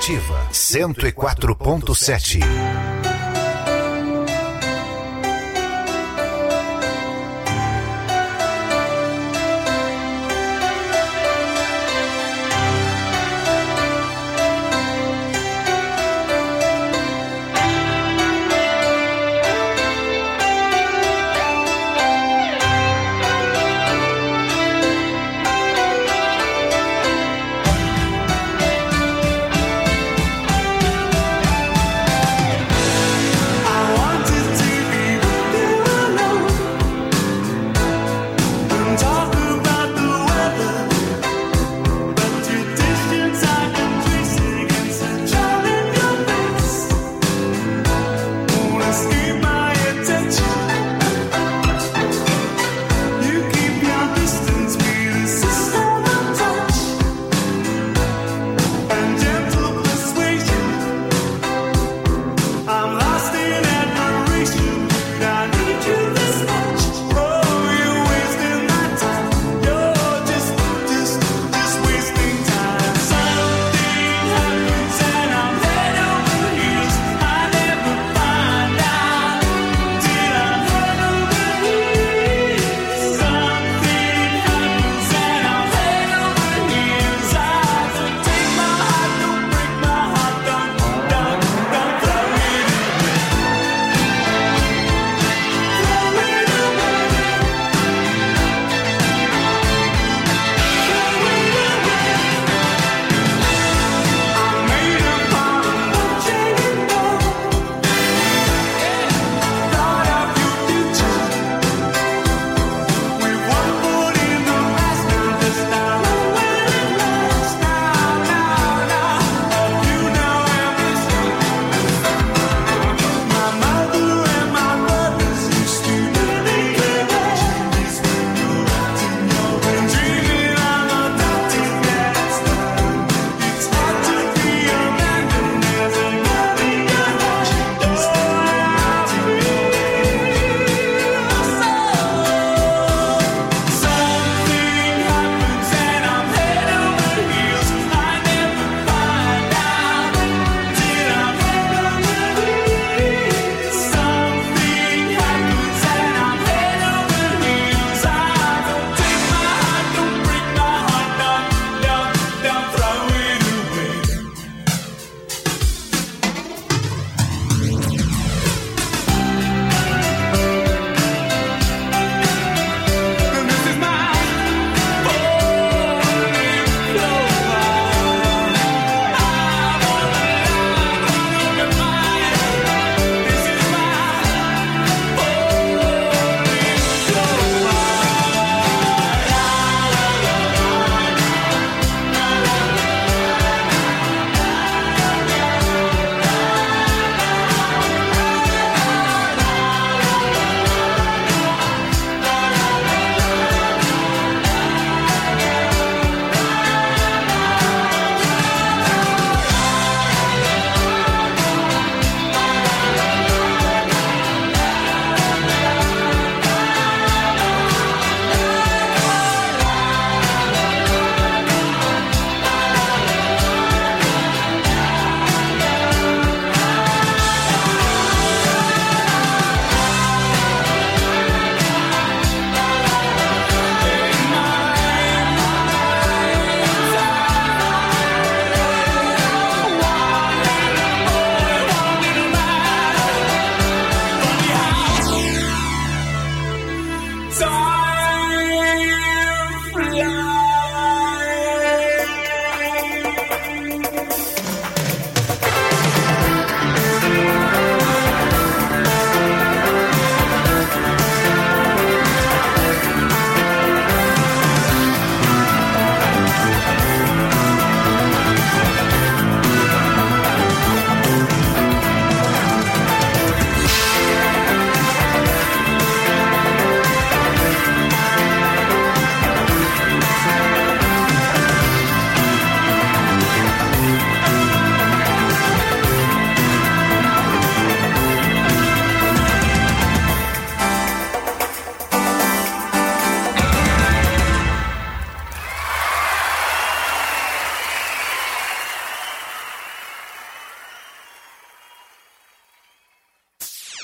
Ativa 104.7.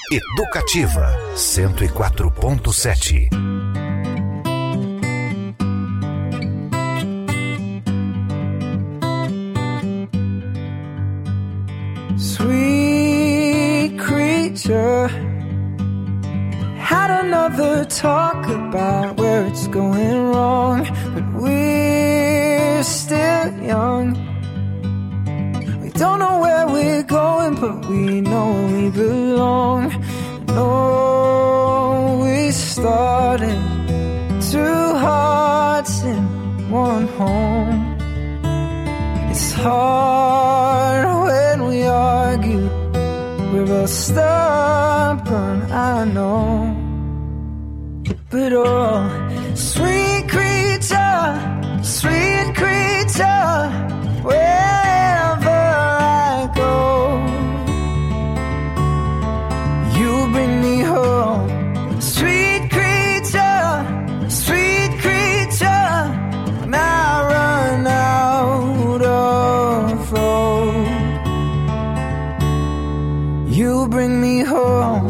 Educativa 104.7. Sweet creature, had another talk about where it's going wrong, but we're still young. We don't know where we're going, but we know we belong. No, we started two hearts in one home. It's hard when we argue, we're both stubborn, I know. But oh, sweet creature, wherever I go, you bring me home. Sweet creature, when I run out of road, you bring me home.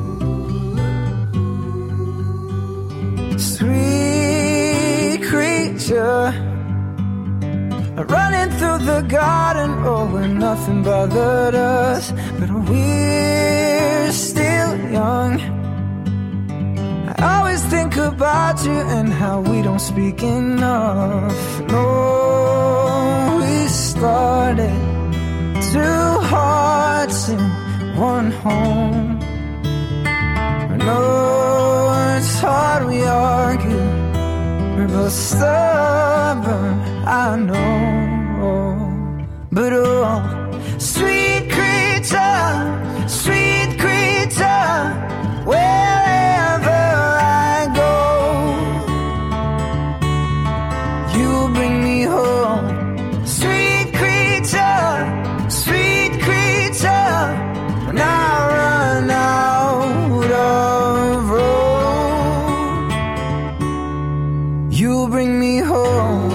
Sweet creature, running through the garden, oh, where nothing bothered us, but we're still young. I always think about you and how we don't speak enough. No, we started two hearts in one home. No, it's hard we argue, we're both stubborn, I know. But oh, sweet creature, wherever I go, you bring me home. Sweet creature, when I run out of road, you bring me home.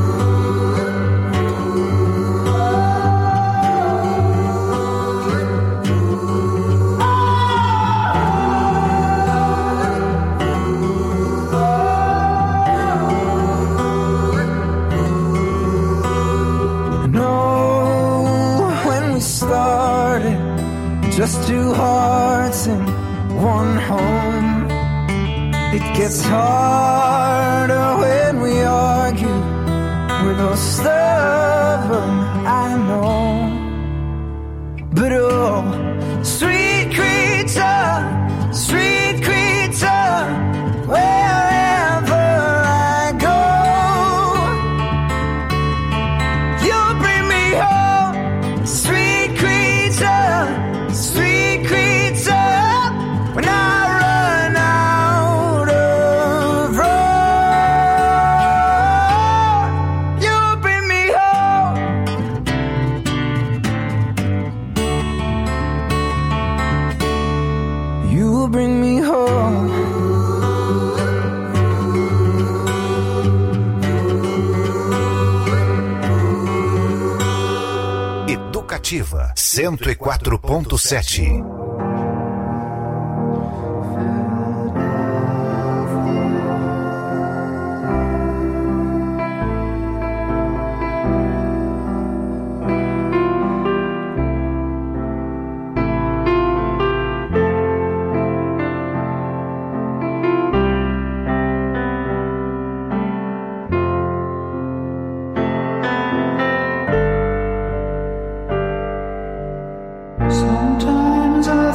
Just two hearts in one home. It gets harder when we argue, we're both stubborn, I know. But oh, sweet creature, wherever I go, you bring me home. Sweet creature, when I run out of road, you bring me home. You bring me home. Educativa 104.7. Sometimes I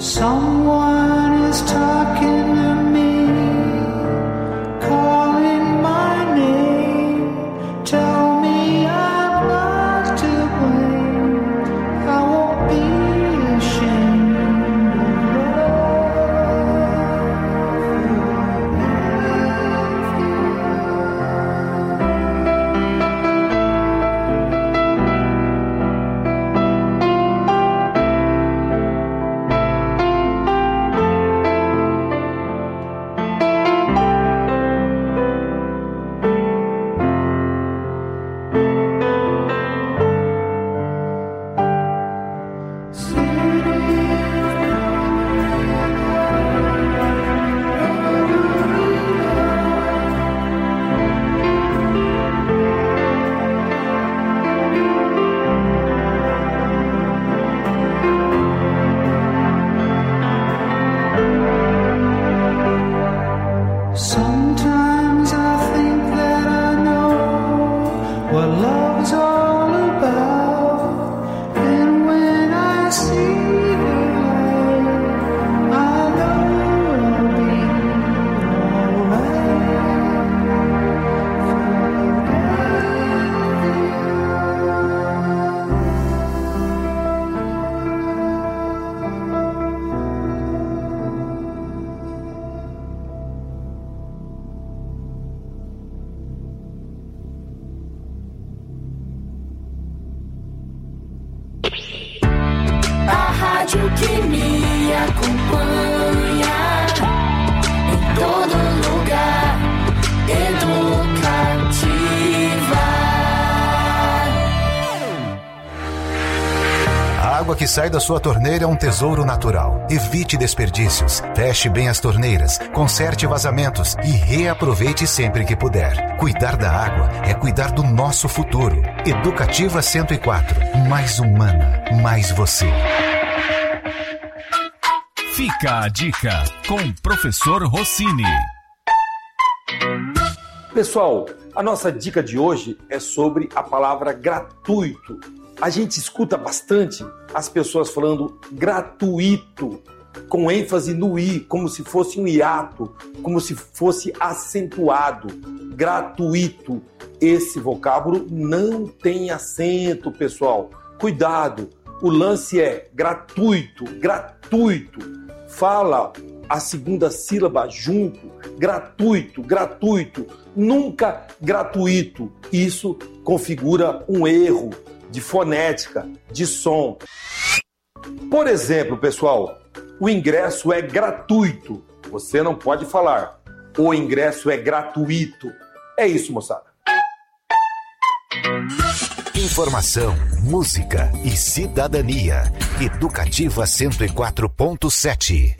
Someone is talking to me, calling my name. Tell me I'm not to blame. I won't be ashamed que me acompanha em todo lugar. Educativa. A água que sai da sua torneira é um tesouro natural. Evite desperdícios, feche bem as torneiras, conserte vazamentos e reaproveite sempre que puder. Cuidar da água é cuidar do nosso futuro. Educativa 104. Mais humana, mais você. Fica a dica com o professor Rossini. Pessoal, a nossa dica de hoje é sobre a palavra gratuito. A gente escuta bastante as pessoas falando gratuito, com ênfase no i, como se fosse um hiato, como se fosse acentuado. Gratuito. Esse vocábulo não tem acento, pessoal. Cuidado. O lance é gratuito, gratuito. Fala a segunda sílaba junto. Gratuito, gratuito. Nunca gratuito. Isso configura um erro de fonética, de som. Por exemplo, pessoal, o ingresso é gratuito. Você não pode falar o ingresso é gratuito. É isso, moçada. Informação, música e cidadania. Educativa 104.7.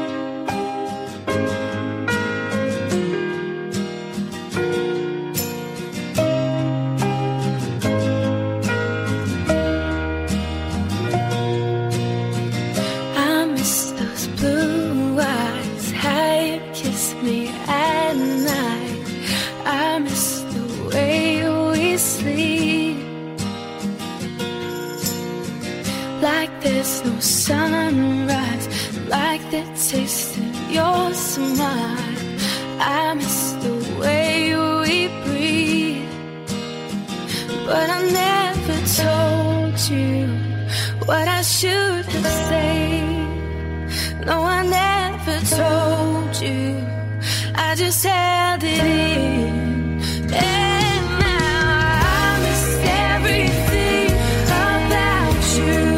Taste of your smile. I miss the way we breathe. But I never told you what I should have said. No, I never told you. I just held it in. And now I miss everything about you.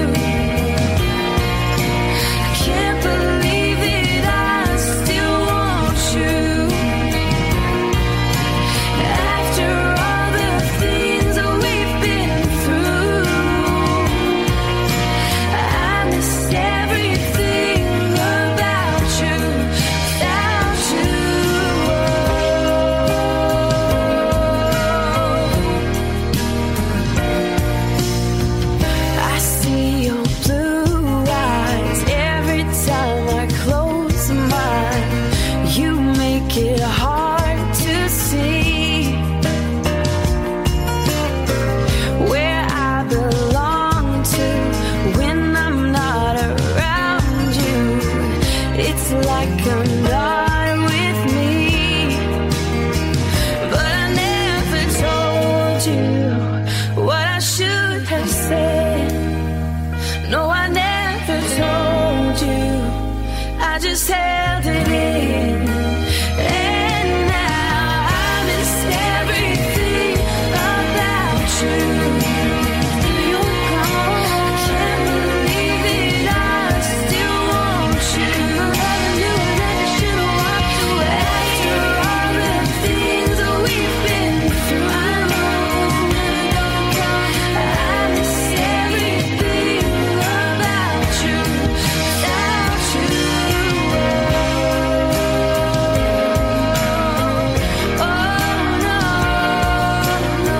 you, I just held it in. And now I miss everything about you. You're gone. I can't believe it, I still want you. Loving you and I should have walked away. After all the things that we've been through, I miss everything about you, without you. Oh no, no.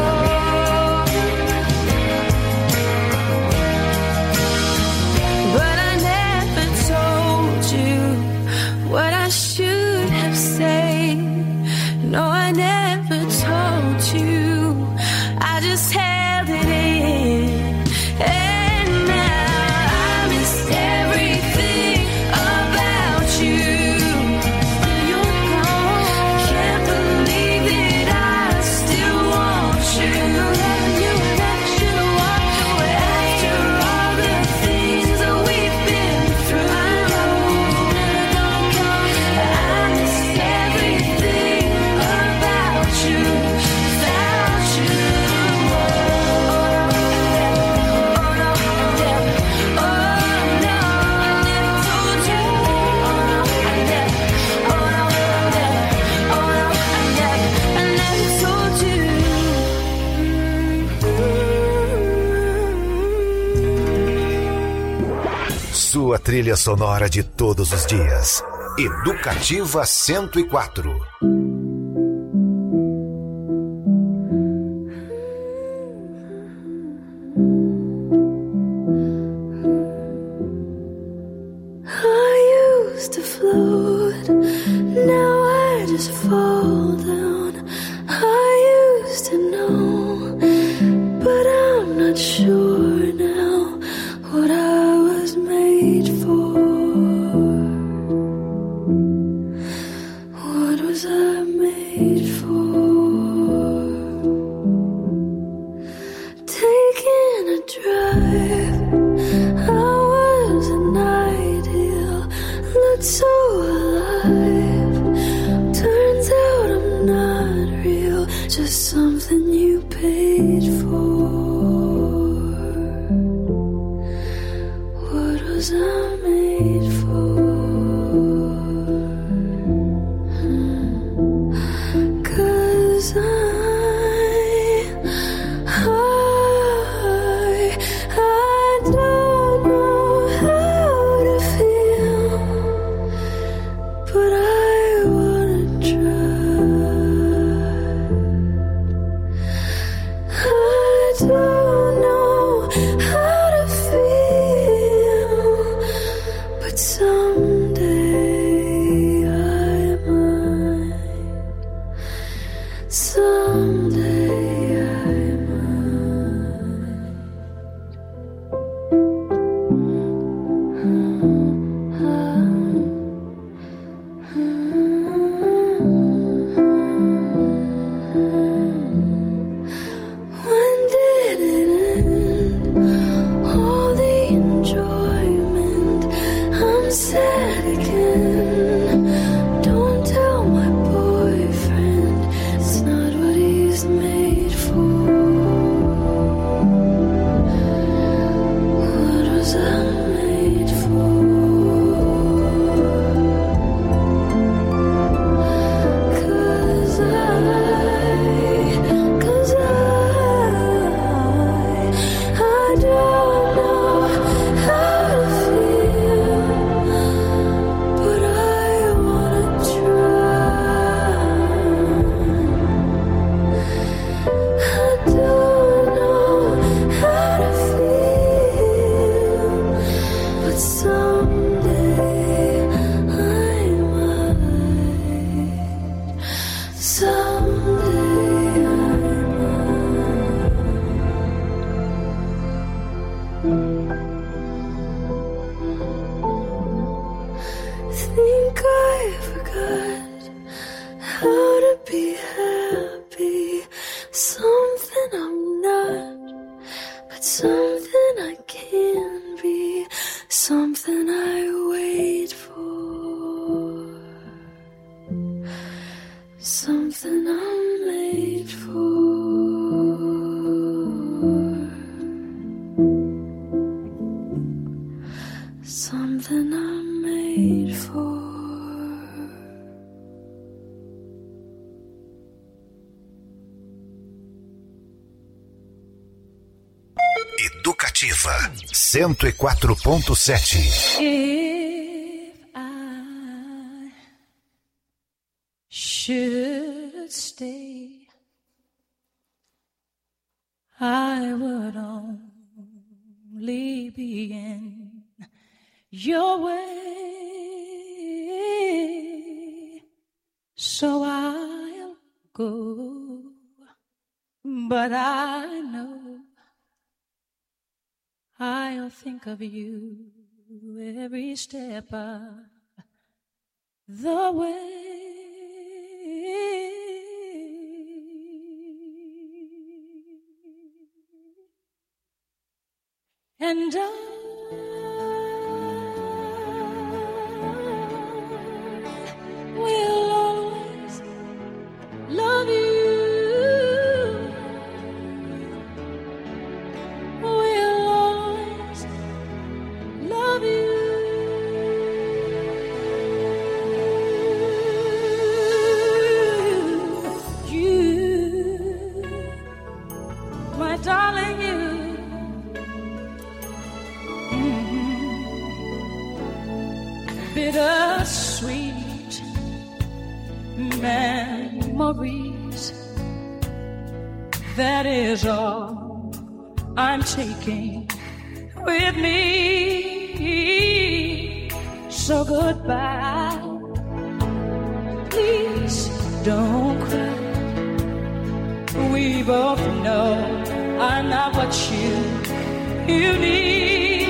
But I never told you what I should have said. No, I never told you. I just held it in. And now I miss everything about you. You're gone. I can't believe it, I still want you. Loving you and I should have walked away. After all the things that we've been through, I miss everything about you, without you. Oh no, oh no, I never told you. Oh no, I never. Oh no, I never told you. Sua trilha sonora de todos os dias. Educativa 104. I used to float, now I just fall down. I used to know, but I'm not sure now what I was made for. What was I made for? Taking a drive, I was an ideal, looked so alive. Turns out I'm not real, just something you paid for. What was I made for? 'Cause I don't know how to feel, but I wanna try. I don't know how to feel, but someday I might. Someday I When did it end? All the enjoyment. I'm sad again. Don't tell my boyfriend, it's not what he's made for. What was I made for? 'Cause I don't know how to feel, but I wanna try. I don't know how to feel, but someday I might. Someday I think I forgot how to be happy. Something I'm not, but something I can be. Something I something I'm made for. Educativa 104.7. If I should stay, I would only be in your way, so I'll go, but I know I'll think of you every step of the way. And I will always love you. Will always love you. You, my darling, you. Bittersweet memories, that is all I'm taking with me. So goodbye, please don't cry. We both know I'm not what you need.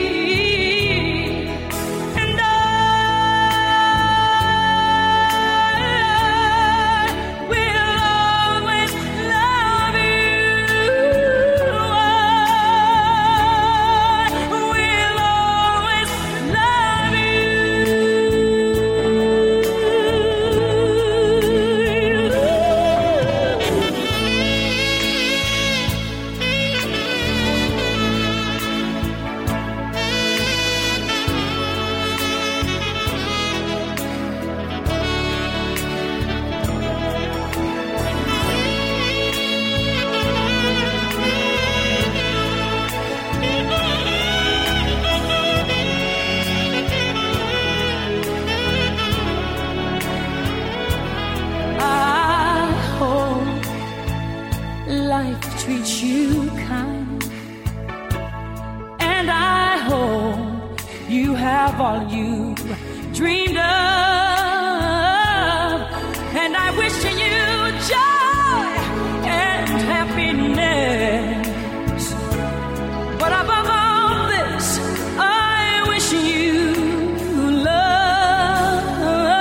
Treat you kind, and I hope you have all you dreamed of, and I wish you joy and happiness, but above all this I wish you love.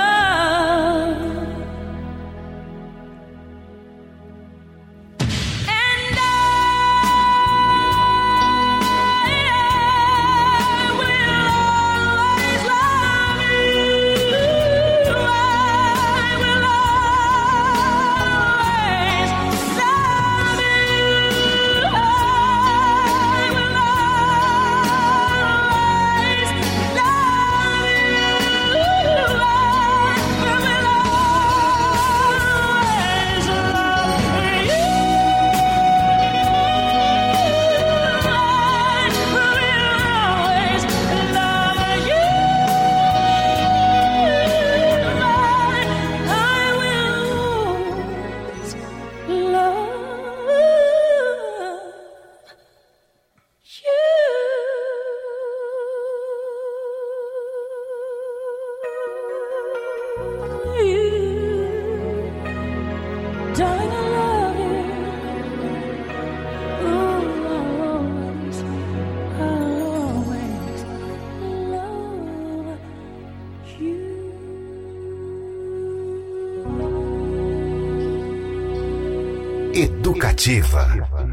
Educativa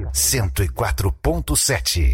104.7.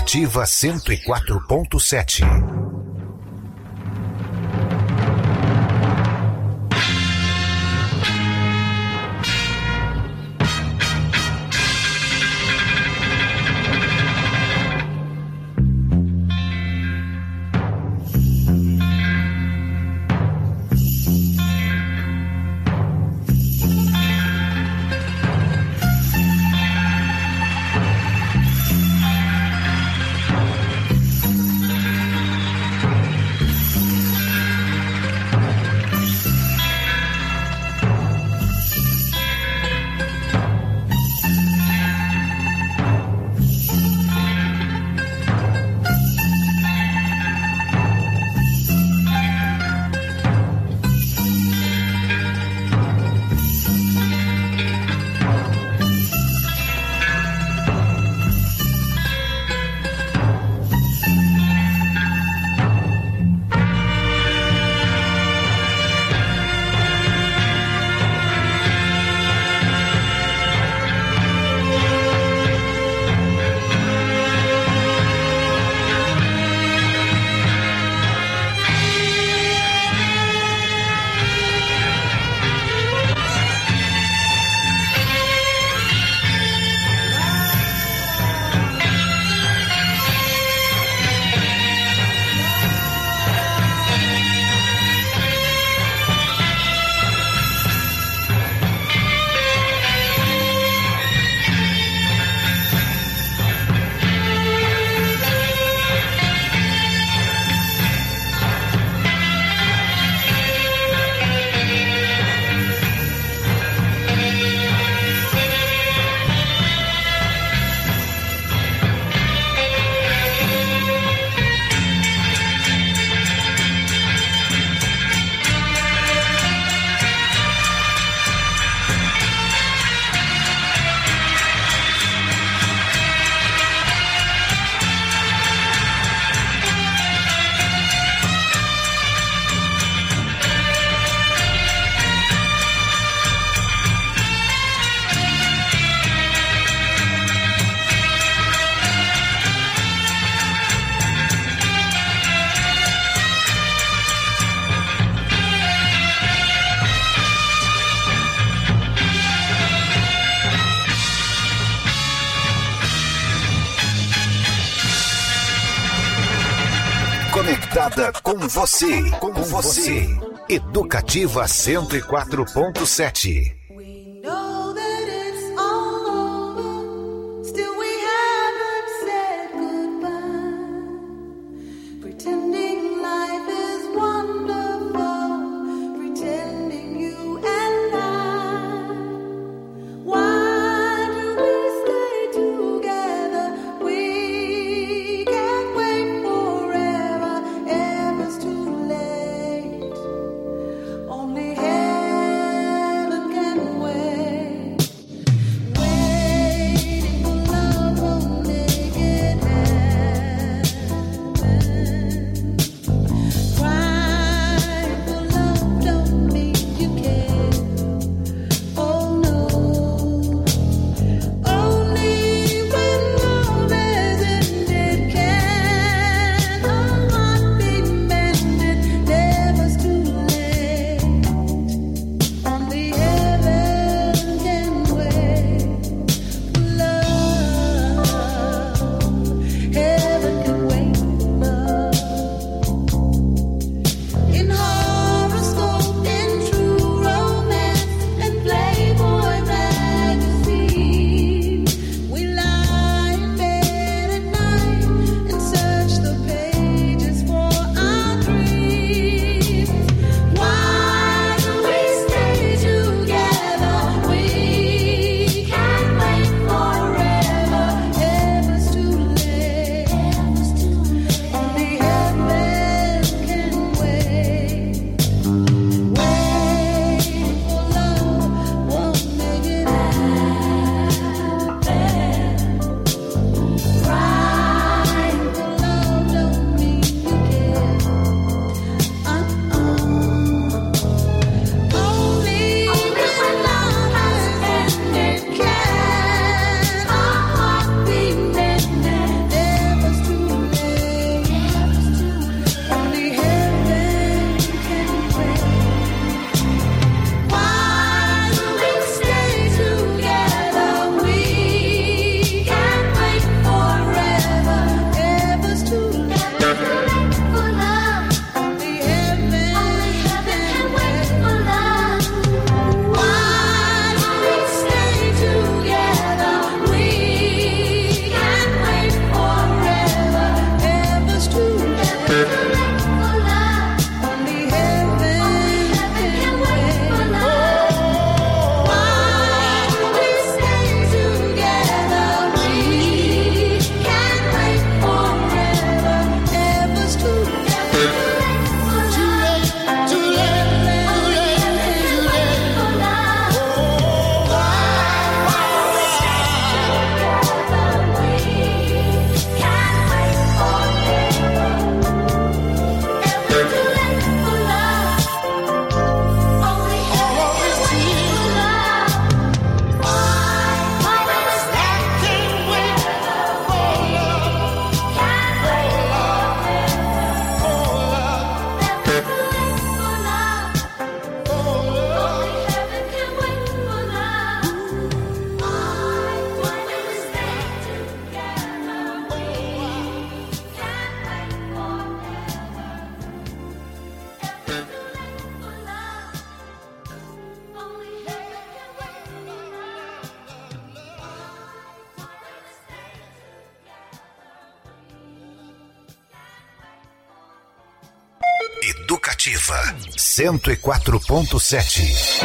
Educativa 104.7. Conectada com você. Educativa 104.7. Only heaven can Ativa 104.7.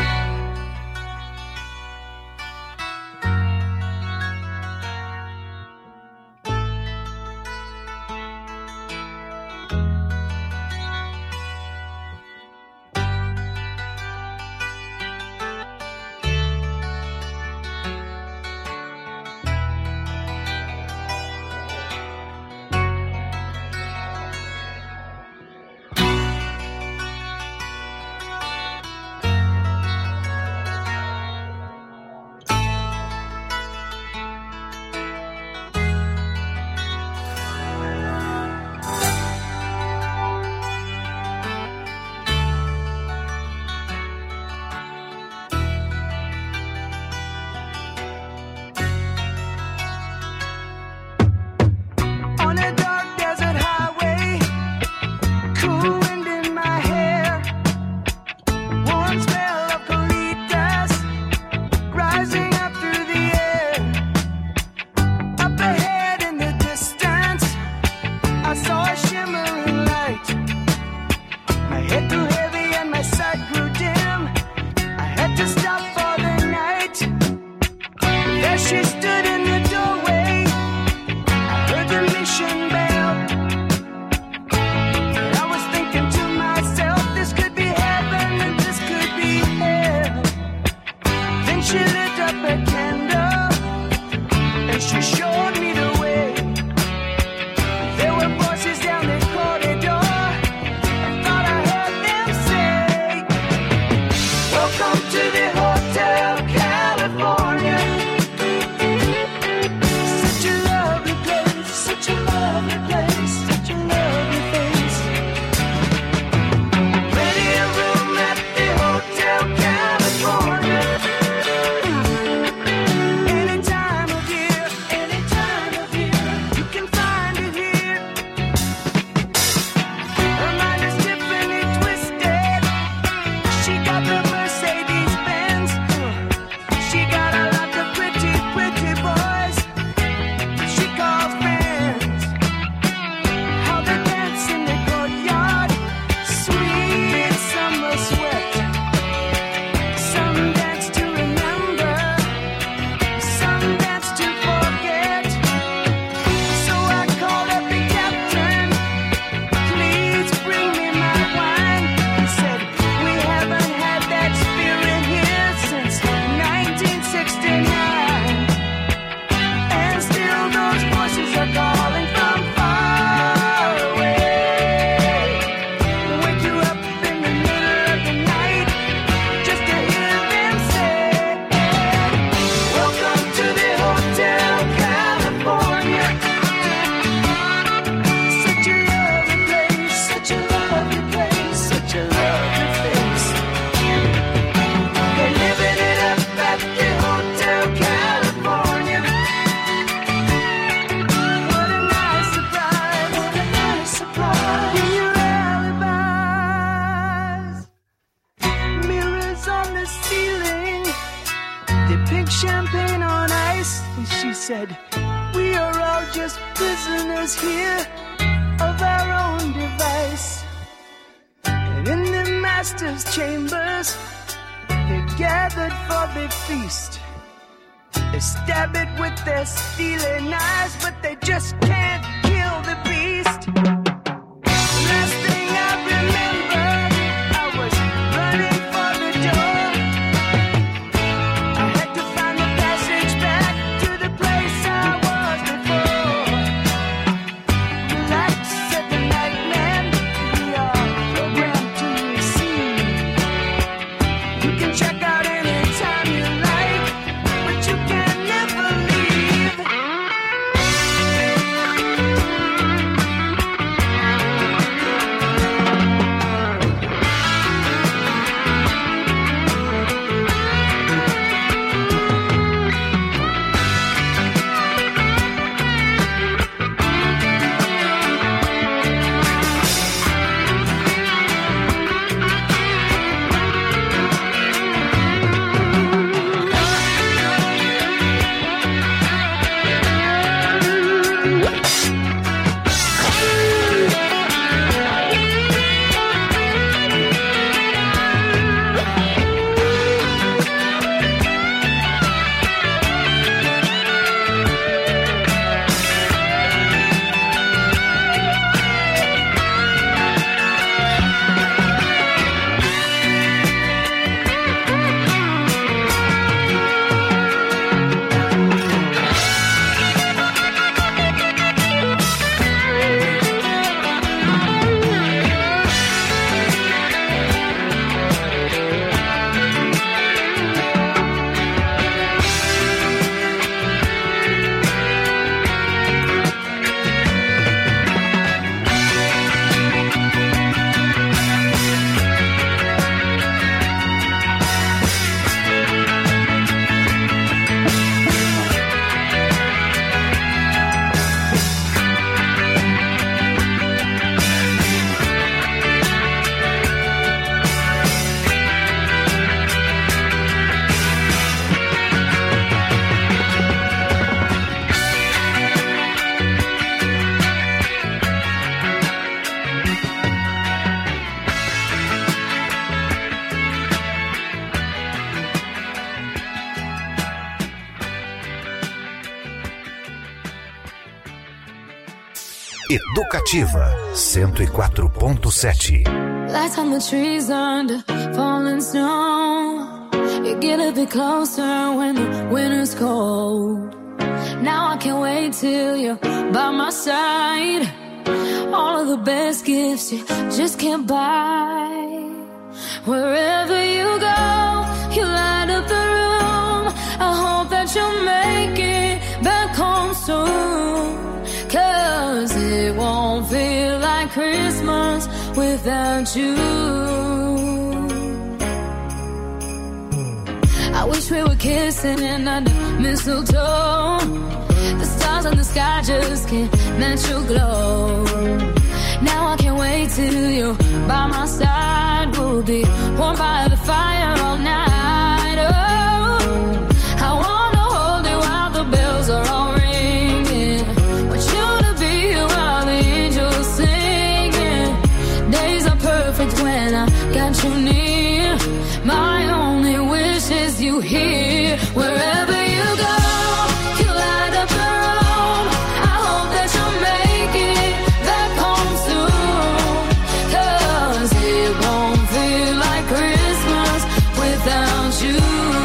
Check out anytime you like, but you can never leave. Educativa 104.7. Lights on the trees under falling snow. You get a bit closer when the winter's cold. Now I can't wait till you're by my side. All of the best gifts you just can't buy. Wherever you go, you light up the room. I hope that you'll make it back home soon. 'Cause it won't feel like Christmas without you. I wish we were kissing under mistletoe. The stars in the sky just can't match your glow. Now I can't wait till you're by my side. We'll be warm by the fire all night. Oh, I wanna hold you while the bells are all ringing. Want you to be here while the angels singing. Days are perfect when I got you near. My only wish is you here. Wherever you go, you light up the room. I hope that you'll make it back home soon. 'Cause it won't feel like Christmas without you.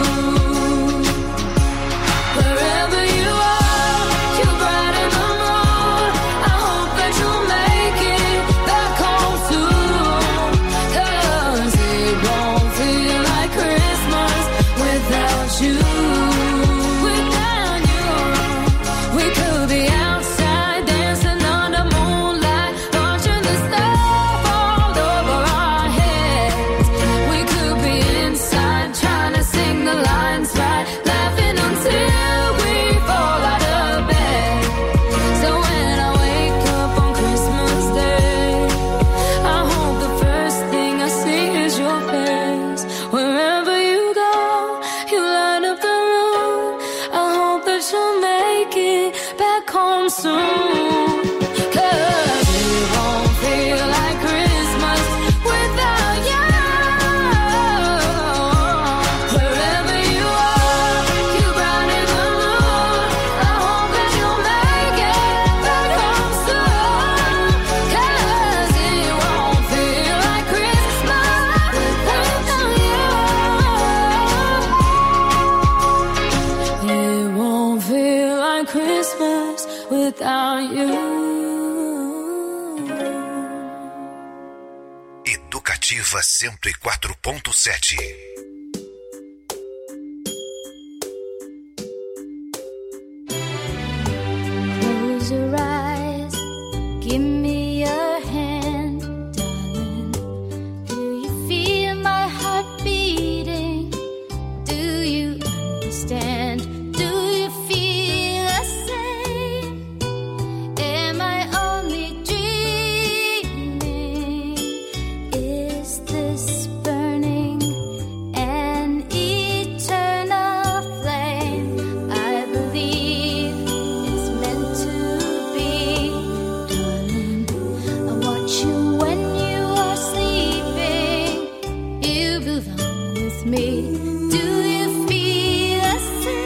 Wherever you are, you brighten the mood. I hope that you'll make it back home soon. 'Cause it won't feel like Christmas without you. Without you, we could be outside dancing under moonlight, watching the stars fall over our heads. We could be inside trying to sing the lines right, laughing until we fall out of bed. So when I wake up on Christmas Day, I hope the first thing I see is your face. Wherever you go, you light up the room. I hope that you'll make it back home soon. 'Cause it won't feel like Christmas without you. Wherever you are, you brighten the mood. I hope that you'll make it back home soon. 'Cause it won't feel like Christmas without you. It won't feel like Christmas without you. Educativa 104.7. Close your eyes, give me your hand, darling. Do you feel my heart beating? Do you understand? Do you feel the same? Am I only dreaming? Is this burning an eternal flame? I believe it's meant to be, darling. I watch you when you are sleeping. You belong with me. Do you feel the same?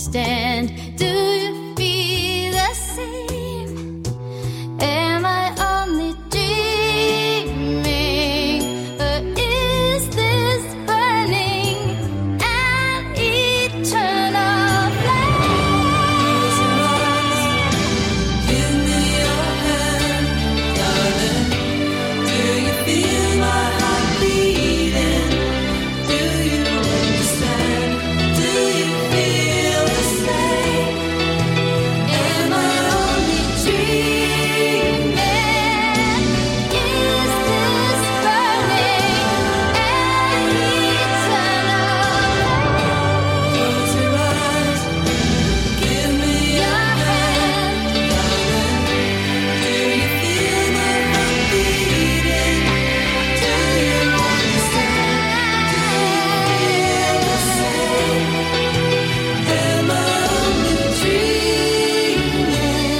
understand? Do you feel the same? Am I only dreaming? Or is this burning an eternal flame? Give me your hand, darling. Do you feel my heart beating? Do you understand? Do you feel the same? Am I only dreaming? Is this burning an eternal flame? Close your eyes. Give me your hand, darling. Do you feel my heart beating? Do you understand? Do you feel the same? Am I only dreaming?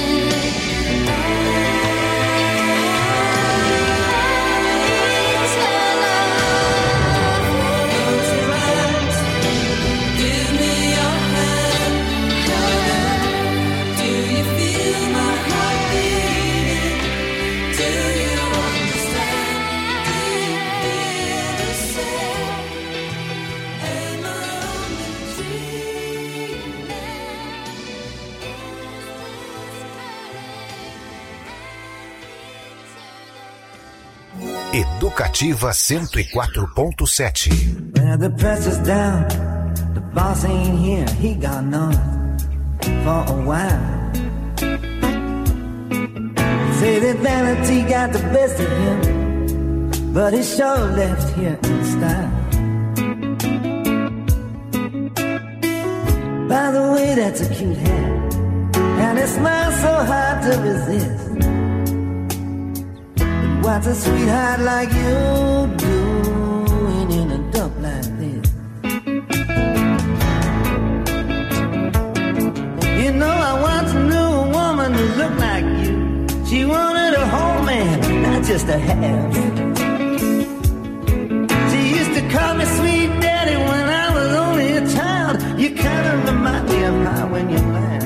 Close your eyes. Give me your hand, darling. Do you feel my heart beating? Do you understand? Do you feel the same? Am I only dreaming? Educativa 104.7. Well, the press is down, the boss ain't here, he got none for a while. Say that vanity got the best of him, but he sure left here in style. By the way, that's a cute hat, and it smiles so hard to resist. What's a sweetheart like you doing in a dump like this? You know, I once knew a woman who looked like you. She wanted a whole man, not just a half. She used to call me sweet daddy when I was only a child. You kind of remind me of her when you laugh.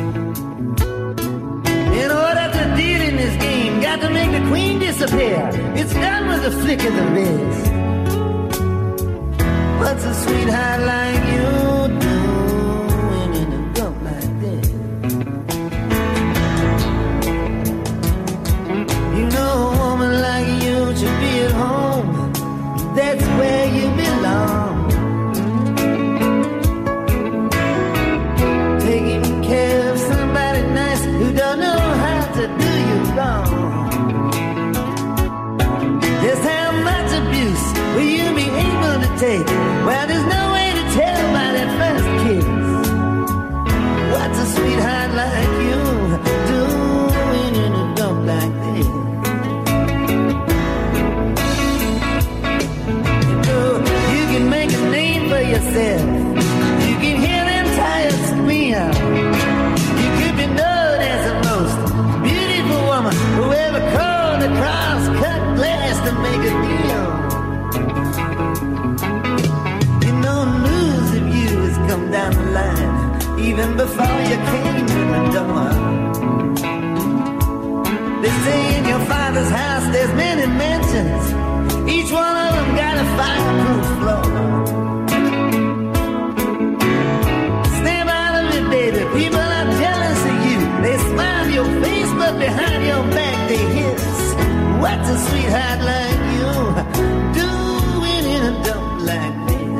In order to deal in this game, got to make the queen disappear. It's done with a flick of the wrist. What's a sweetheart like you doing in a dump like this? You know a woman like you should be at home. That's where you belong. Taking care of somebody nice who don't know how to do you wrong. Just how much abuse will you be able to take? Well, there's no way to tell by that first kiss. What's a sweetheart like you doing in a dump like this? You know, you can make a name for yourself. You can hear them tires squeal. You could be known as the most beautiful woman who ever crawled across cut glass to make a deal. You know, news of you has come down the line, even before you came in the door. They say in your father's house there's many mansions. Each one of them got a fireproof floor. Snap out of it, baby. People are jealous of you. They smile in your face, but behind your back they hiss. What's a sweetheart like you doing in a dump like this?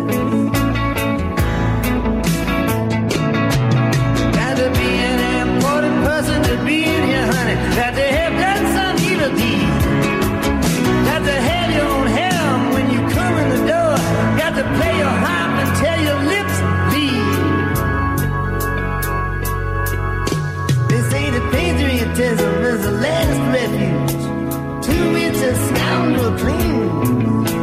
Got to be an important person to be in here, honey. Got to have done some evil deed. Got to have your own helm when you come in the door. Got to play your harp until your lips bleed. They say that patriotism is the last refuge to which a scoundrel clings.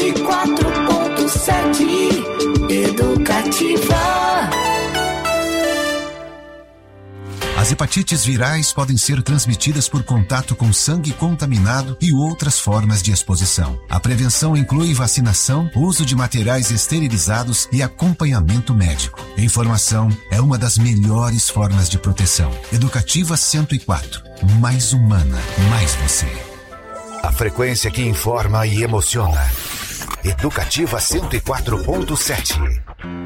104.7 Educativa. As hepatites virais podem ser transmitidas por contato com sangue contaminado e outras formas de exposição. A prevenção inclui vacinação, uso de materiais esterilizados e acompanhamento médico. A informação é uma das melhores formas de proteção. Educativa 104. Mais humana, mais você. A frequência que informa e emociona. Educativa 104.7.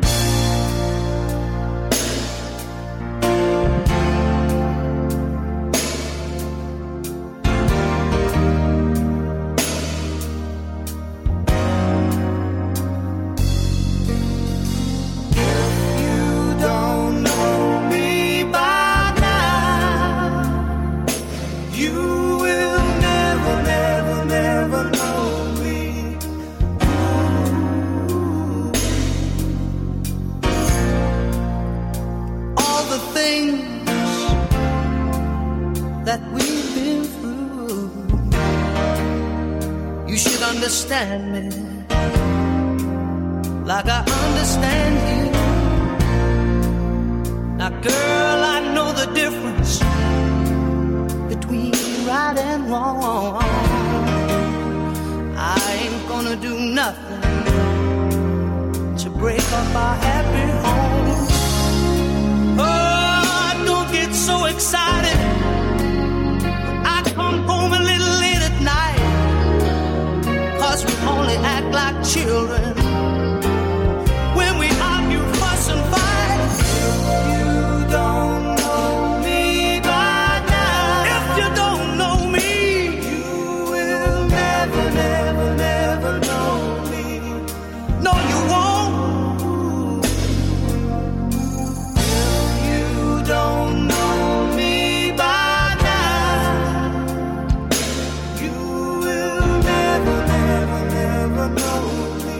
Understand me like I understand you. Now, girl, I know the difference between right and wrong. I ain't gonna do nothing to break up our happy home. Oh, don't get so excited. I come home a little late at night. 'Cause we only act like children when we argue, fuss and fight. You don't know me by now. If you don't know me, you will never, never, never know me. No, you won't. If you don't know me by now, you will never, never, never know me.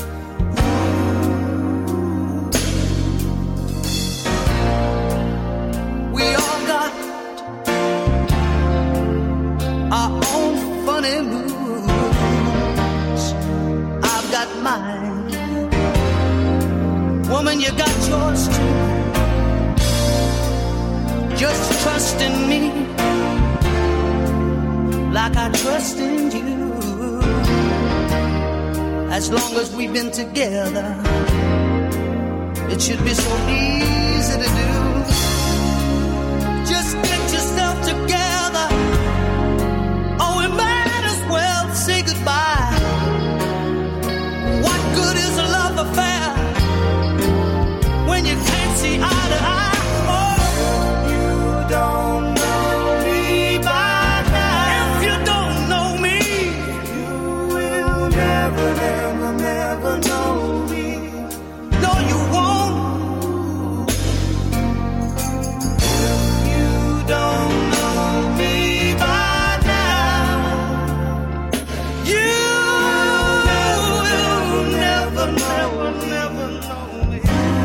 We all got our own funny moves. I've got mine. Woman, you got yours too. Just trust in me like I trust in you. As long as we've been together, it should be so easy to do. Just get yourself together, or we might as well say goodbye. What good is a love affair when you can't see eye to eye? Oh, you don't know me by now. If you don't know me, you will never, never, never know me. No, you won't. If you don't know me by now, you will never, never, never know me.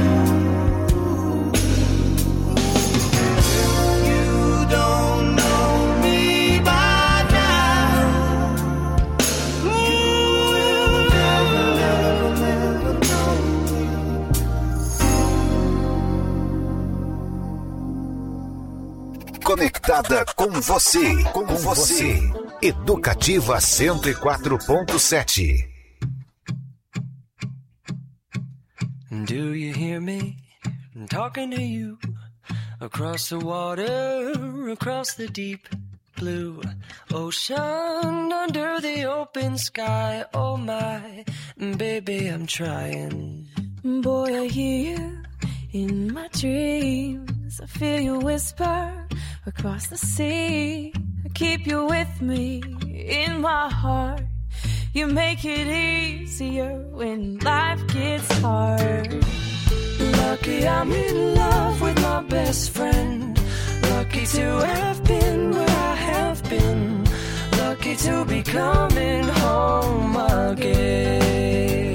If you don't know me by now, you will never, never, never know me. Conectada com você. Com você. Educativa 104.7. Do you hear me? I'm talking to you across the water, across the deep blue ocean, under the open sky. Oh my, baby, I'm trying. Boy, I hear you in my dreams. I feel you whisper across the sea. I keep you with me in my heart. You make it easier when life gets hard. Lucky I'm in love with my best friend. Lucky to have been where I have been. Lucky to be coming home again.